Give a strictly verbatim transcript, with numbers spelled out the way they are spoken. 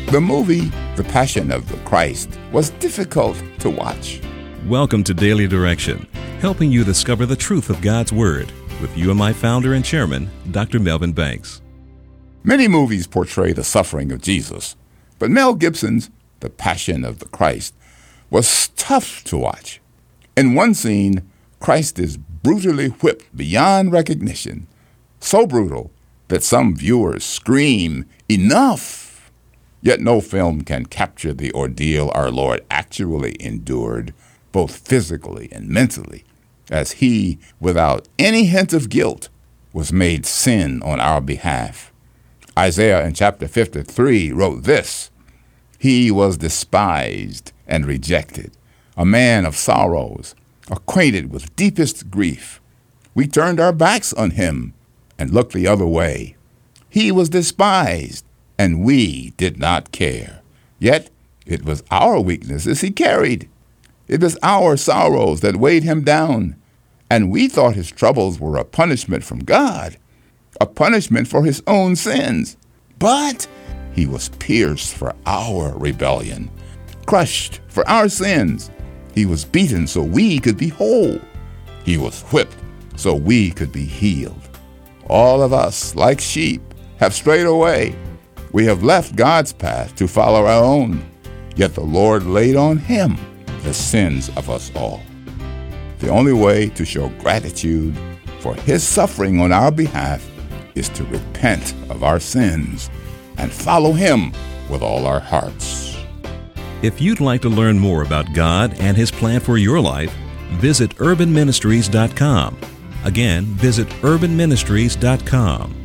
The movie, The Passion of the Christ, was difficult to watch. Welcome to Daily Direction, helping you discover the truth of God's Word with you and my founder and chairman, Doctor Melvin Banks. Many movies portray the suffering of Jesus, but Mel Gibson's The Passion of the Christ was tough to watch. In one scene, Christ is brutally whipped beyond recognition, so brutal that some viewers scream, "Enough!" Yet no film can capture the ordeal our Lord actually endured, both physically and mentally, as he, without any hint of guilt, was made sin on our behalf. Isaiah in chapter fifty-three wrote this, "He was despised and rejected, a man of sorrows, acquainted with deepest grief. We turned our backs on him and looked the other way. He was despised, and we did not care. Yet it was our weaknesses he carried. It was our sorrows that weighed him down, and we thought his troubles were a punishment from God, a punishment for his own sins. But he was pierced for our rebellion, crushed for our sins. He was beaten so we could be whole. He was whipped so we could be healed. All of us, like sheep, have strayed away. We have left God's path to follow our own, yet the Lord laid on him the sins of us all." The only way to show gratitude for his suffering on our behalf is to repent of our sins and follow him with all our hearts. If you'd like to learn more about God and his plan for your life, visit urban ministries dot com. Again, visit urban ministries dot com.